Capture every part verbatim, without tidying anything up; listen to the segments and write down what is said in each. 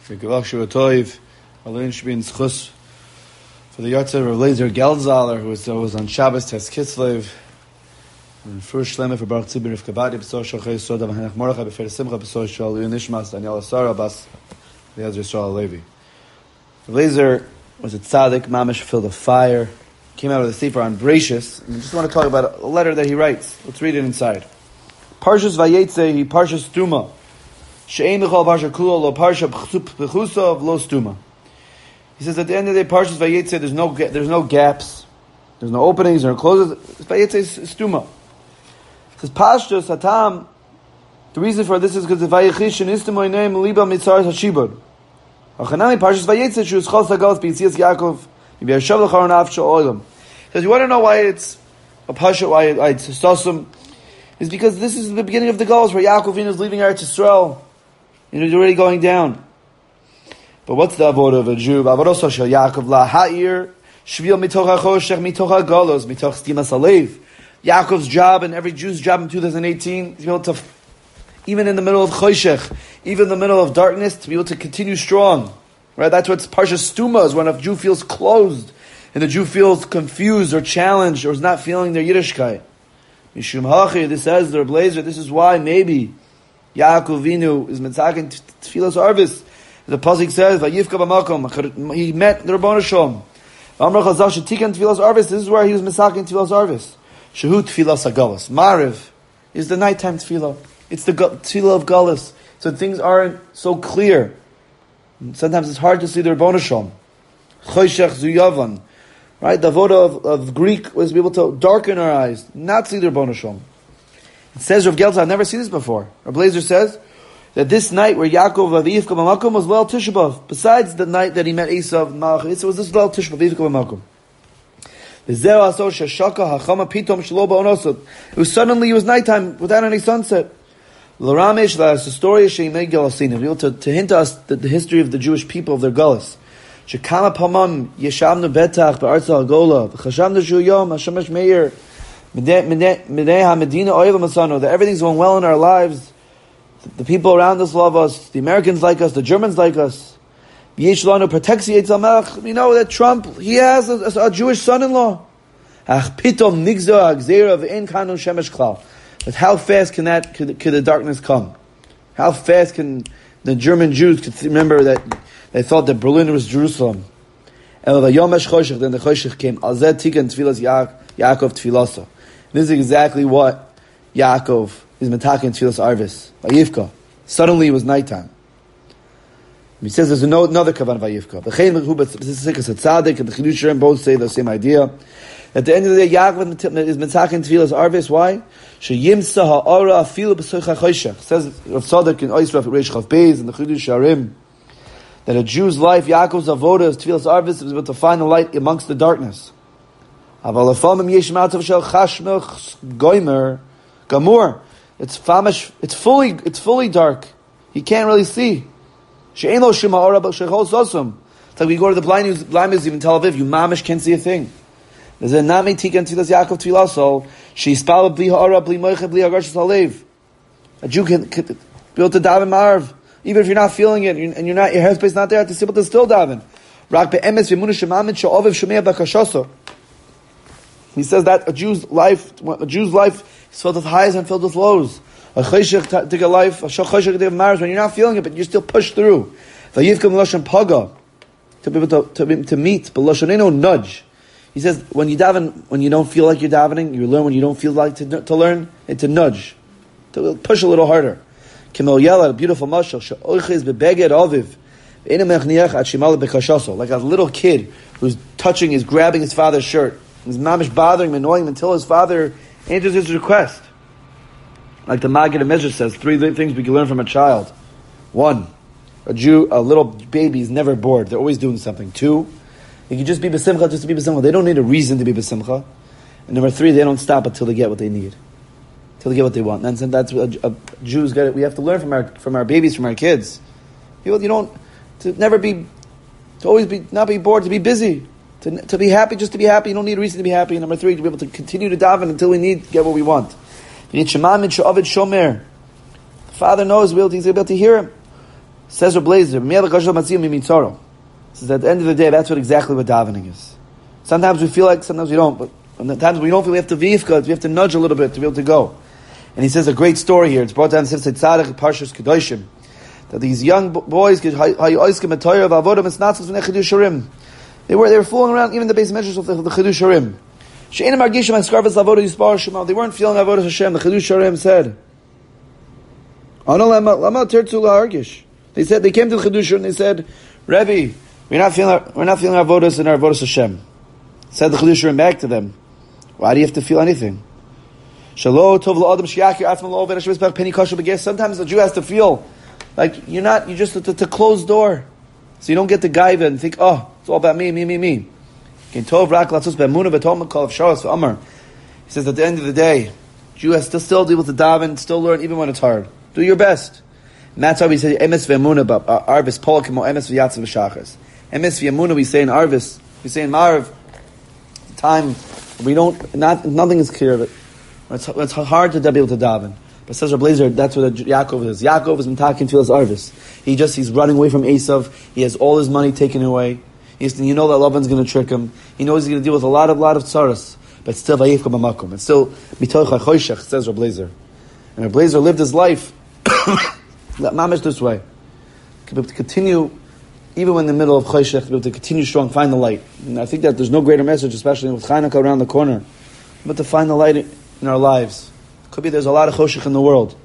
Gevach Shua Toiv, Alin Shbin Schus, for the Yatzer of Laser Geldzahler, who was, uh, was on Shabbos Tes Kitzlev, and Frush Shlema for Baruch Tzibir of Kabadi, B'sor Shochay Soda, V'hanach Mordechai, B'fer Simcha, B'sor Shal, Yun Nishmas, Daniel Asara, Bas, Leaz Yisrael Levi. The Laser was a tzaddik, mamish, filled with fire, came out of the Sefer on Bereshis, and I just want to talk about a letter that he writes. Let's read it inside. Parshas Vayetze, he Parshas Stuma. She'ein l'chol parsha kula lo parsha b'chusa lo stuma. He says at the end of the day, Parshas Vayetze, there's no there's no gaps, there's no openings, there's no closes. Vayetze is stuma. He says Pashtus Hatam. The reason for this is because the Vayechish and Istamoy name Liba Mitzar Hashibud. Achanami Parshas Vayetze Shus Chol Sagal B'Yitzias Yaakov Yibiyashav L'Charon Avsha Olam. He says you want to know why it's a Pasha, why it's Sosum, is because this is the beginning of the goals where Yaakov is leaving Eretz Yisrael. You know, he's already going down. But what's the avodah of a Jew? Avodah shel Yaakov la ha'ir shvil mitoch hachoshech mitoch hagalos mitoch stimas alev. Yaakov's job and every Jew's job in two thousand eighteen is to be able to, even in the middle of choshech, even in the middle of darkness, to be able to continue strong. Right? That's what Parsha Stuma is, when a Jew feels closed and the Jew feels confused or challenged or is not feeling their Yiddishkeit. Mishum hachi, this says the Blazer. This is why maybe Yaakov Avinu is mitzaken tfilas arvis. The pasuk says, "Vayivka b'makom." He met the Rabbanu Shalom. Amar Chazal shetikan tfilas arvis. This is where he was mitzaken tfilas arvis. Shehu tfilas hagalas. Mariv is the nighttime tefillah. It's the tefillah of galus. So things aren't so clear. Sometimes it's hard to see the Rabbanu Shalom. Choshech zuyavan. Right, the avodah of, of Greek was to be able to darken our eyes, not see the Rabbanu Shalom. It says Rav Geltz, I've never seen this before. Rav Blazer says that this night where Yaakov Aviyivka B'makom was Leil Tisha B'Av. Besides the night that he met Esav Malach, it was this Leil Tisha B'Av B'makom. It was suddenly, it was nighttime without any sunset. L'ramesh, that's the story of Sheimei Galasina, able to, to hint to us the, the history of the Jewish people, of their Galus. Shekama Pamam Yeshavnu Betach B'Arza Hagola V'Chashavnu Shu Yom Hashemesh Meir. That everything's going well in our lives. The people around us love us. The Americans like us. The Germans like us. We know that Trump, he has a, a, a Jewish son-in-law. But how fast can that, could, could the darkness come? How fast can the German Jews could remember that they thought that Berlin was Jerusalem? Then the Choshech came. Yaakov Tfilasa. This is exactly what Yaakov is metaking Tfilas Arvis. Vayivka. Suddenly it was nighttime. He says there's no, another kavan Vayivka. The Chayin Mechubat, this is a tzaddik, and the Chidushim both say the same idea. At the end of the day, Yaakov is metaking Tfilas Arvis. Why? Sheyimsa ha'ara afilu b'soich ha'choshech. Says Rav Tzaddik in Oisraf Reish Chav Beis and the Chidushim that a Jew's life, Yaakov's avodah, is Tfilas Arvis, is able to find the light amongst the darkness. It's famish. It's fully. It's fully dark. He can't really see. It's like we go to the blind museum, blind museum in Tel Aviv. You mamish can't see a thing. There's a nami tikan tfilas Yaakov tfilaso. She spal bli ha'ara bli moichet bli agarshas halev. A Jew can, can be able to daven marv, even if you're not feeling it and you're not, your headspace not there. To be able to still daven. Rak be'emes v'munah shemamid she'ovev shemei bakashoso. He says that a Jew's life, a Jew's life is filled with highs and filled with lows. A choshech take a life, a choshech take a marriage when you're not feeling it, but you still push through. Vayivka b'lashon paga, to be able to to, be, to meet b'lashoneno nudge. He says when you daven, when you don't feel like you're davening, you learn when you don't feel like to to learn, and to nudge, to push a little harder. Kimel Yela, a beautiful mashal, she'oiches bebeged aviv, like a little kid who's touching, is grabbing his father's shirt. He's mamish bothering him, annoying him until his father answers his request. Like the Maggid of Medrash says, three things we can learn from a child. One, a Jew, a little baby is never bored. They're always doing something. Two, they can just be besimcha, just to be besimcha. They don't need a reason to be besimcha. And number three, they don't stop until they get what they need, until they get what they want. And that's what a, a Jews get. It. We have to learn from our from our babies, from our kids. You don't to never be, to always be not be bored, to be busy. To, to be happy, just to be happy. You don't need a reason to be happy. Number three, to be able to continue to daven until we need get what we want. You need shemamin she'ovid shomer. The father knows we'll, he's able to hear him. Says Reb Blazer, says at the end of the day, that's what exactly what davening is. Sometimes we feel like, sometimes we don't, but sometimes we don't feel we have to vifka, we have to nudge a little bit to be able to go. And he says a great story here. It's brought down in Sifsei Tzaddik, Parshas Kedoshim, that these young boys, they were they were fooling around, even the base measures of the, the Chidush Harim. They weren't feeling avodas Hashem. The Chidush Harim said, they said they came to the Chidush and they said, Rebbe, we're not feeling we're not feeling avodas in our avodas Hashem. Said the Chidush Harim back to them, why do you have to feel anything? Sometimes the Jew has to feel like you're not, you're just a, a closed door. So you don't get the gaiva and think, oh, it's all about me, me, me, me. He says at the end of the day, Jew has to still deal with the daven, still learn even when it's hard. Do your best. And that's why we say emes v'emunah about Arvis, Paul kimo emes v'yatzav v'shachas. Emes v'emunah we say in Arvis, we say in Marav, time, we don't, not, nothing is clear of it. It's, it's hard to be able to daven. But says Reb Blazer, that's what Yaakov is. Yaakov is mitakin filas arvis. He just, he's running away from Esav. He has all his money taken away. He's, you know that Lavan's going to trick him. He knows he's going to deal with a lot of, lot of tzaras. But still, vayifka b'makom. It's still, mitoch ha'choshech, says Reb Blazer. And Reb Blazer lived his life, mamish this way. To continue, even when in the middle of choshech, to be able to continue strong, find the light. And I think that there's no greater message, especially with Chanukah around the corner, but to find the light in our lives. Could be there's a lot of choshech in the world.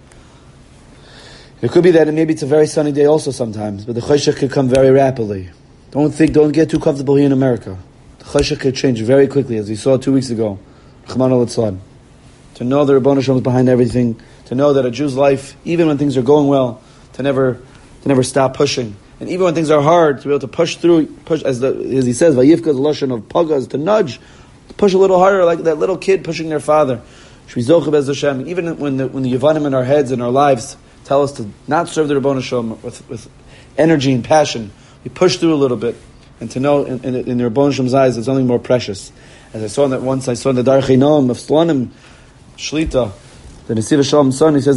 It could be that maybe it's a very sunny day also sometimes, but the choshech could come very rapidly. Don't think, don't get too comfortable here in America. The choshech could change very quickly, as we saw two weeks ago. Rahman al-Islam. To know the Rebbeinu Shalom is behind everything, to know that a Jew's life, even when things are going well, to never, to never stop pushing, and even when things are hard, to be able to push through, push as the as he says, vayifka the lashon of pagas, to nudge, to push a little harder, like that little kid pushing their father. Even when the when the Yevanim in our heads and our lives tell us to not serve the Rebbeinu Shalom with, with energy and passion, we push through a little bit, and to know in, in, in the Rebbeinu Shalom's eyes there's something more precious. As I saw in that once, I saw in the Darchei Noam of Slonim Shlita, the Nesiv Shalom's son, he says,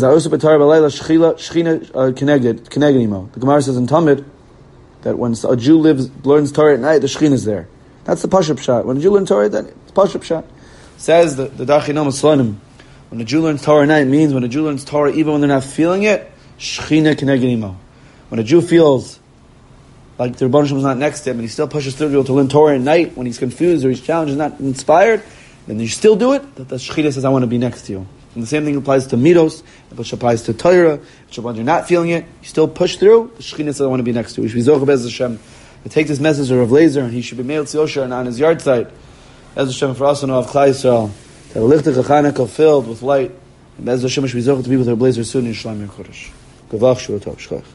Shechina connected, connected. The Gemara says in Talmud that when a Jew lives learns Torah at night, the Shechina is there. That's the Pashup shot. When a Jew learns Torah, then it's Pashup shot. Says the, the Darchei Noam of Slonim, when a Jew learns Torah at night, it means when a Jew learns Torah, even when they're not feeling it, Shechina connected imo. When a Jew feels like the Rebbeinu Shalom is not next to him, and he still pushes through to be able to learn Torah at night, when he's confused or he's challenged, he's not inspired, then you still do it, that the Shechina says, I want to be next to you. And the same thing applies to Midos, it applies to Torah, when you're not feeling it, you still push through, the Shechina says, I want to be next to you. We should be Zochah Bez Hashem to take this message of Rav Lazer, and he should be Meil Tziyosher and on his yard site, Bez Hashem for us to know of Klal Yisrael, that a lichtach Chanukah filled with light, and Bez Hashem should be Zochah to be with Rav Lazer soon in Shalom Yer Kodesh. Gavach Shuah Tov Shchach.